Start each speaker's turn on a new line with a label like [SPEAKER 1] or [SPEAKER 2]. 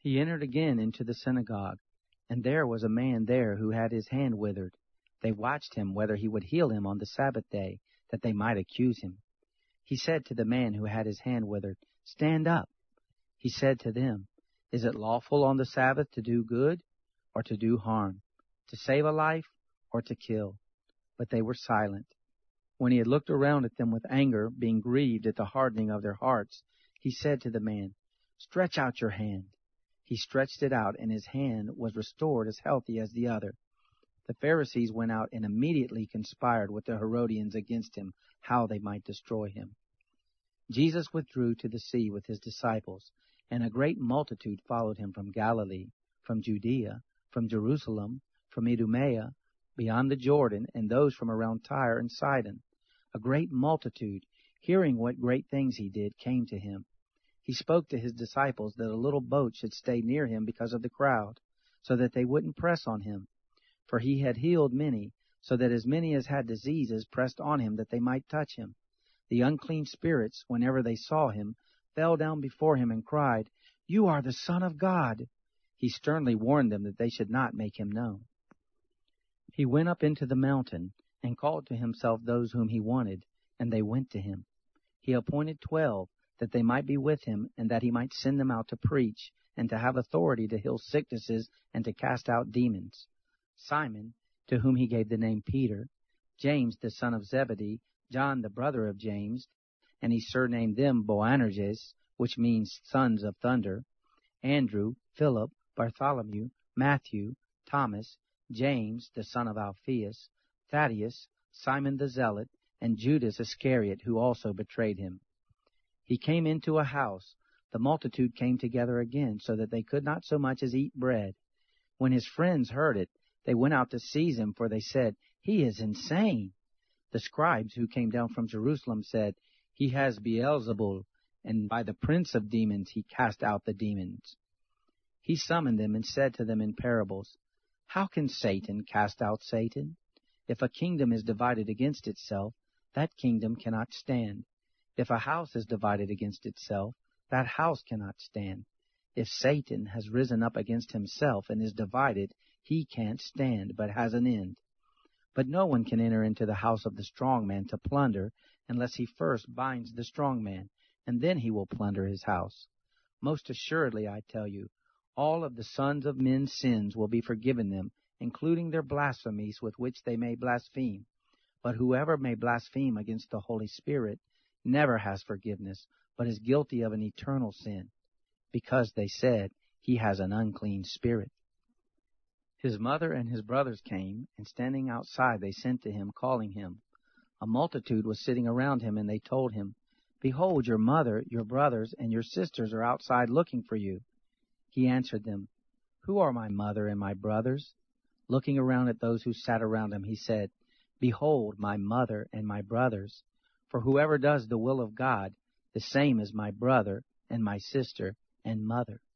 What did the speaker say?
[SPEAKER 1] He entered again into the synagogue, and there was a man there who had his hand withered. They watched him whether he would heal him on the Sabbath day, that they might accuse him. He said to the man who had his hand withered, "Stand up." He said to them, "Is it lawful on the Sabbath to do good or to do harm, to save a life or to kill?" But they were silent. When he had looked around at them with anger, being grieved at the hardening of their hearts, he said to the man, "Stretch out your hand." He stretched it out, and his hand was restored as healthy as the other. The Pharisees went out and immediately conspired with the Herodians against him, how they might destroy him. Jesus withdrew to the sea with his disciples, and a great multitude followed him from Galilee, from Judea, from Jerusalem, from Idumea, beyond the Jordan, and those from around Tyre and Sidon. A great multitude, hearing what great things he did, came to him. He spoke to his disciples that a little boat should stay near him because of the crowd, so that they wouldn't press on him. For he had healed many, so that as many as had diseases pressed on him that they might touch him. The unclean spirits, whenever they saw him, fell down before him and cried, "You are the Son of God." He sternly warned them that they should not make him known. He went up into the mountain, and called to himself those whom he wanted, and they went to him. He appointed 12, that they might be with him, and that he might send them out to preach, and to have authority to heal sicknesses and to cast out demons. Simon, to whom he gave the name Peter, James the son of Zebedee, John the brother of James, and he surnamed them Boanerges, which means sons of thunder, Andrew, Philip, Bartholomew, Matthew, Thomas, James the son of Alphaeus, Thaddeus, Simon the Zealot, and Judas Iscariot, who also betrayed him. He came into a house. The multitude came together again, so that they could not so much as eat bread. When his friends heard it, they went out to seize him, for they said, "He is insane." The scribes who came down from Jerusalem said, "He has Beelzebul, and by the prince of demons he cast out the demons." He summoned them and said to them in parables, "How can Satan cast out Satan? If a kingdom is divided against itself, that kingdom cannot stand. If a house is divided against itself, that house cannot stand. If Satan has risen up against himself and is divided, he can't stand, but has an end. But no one can enter into the house of the strong man to plunder, unless he first binds the strong man, and then he will plunder his house. Most assuredly, I tell you, all of the sons of men's sins will be forgiven them, including their blasphemies with which they may blaspheme. But whoever may blaspheme against the Holy Spirit never has forgiveness, but is guilty of an eternal sin, because they said, 'He has an unclean spirit.'" His mother and his brothers came, and standing outside they sent to him, calling him. A multitude was sitting around him, and they told him, "Behold, your mother, your brothers, and your sisters are outside looking for you." He answered them, "Who are my mother and my brothers?" Looking around at those who sat around him, he said, "Behold, my mother and my brothers. For whoever does the will of God, the same is my brother and my sister and mother."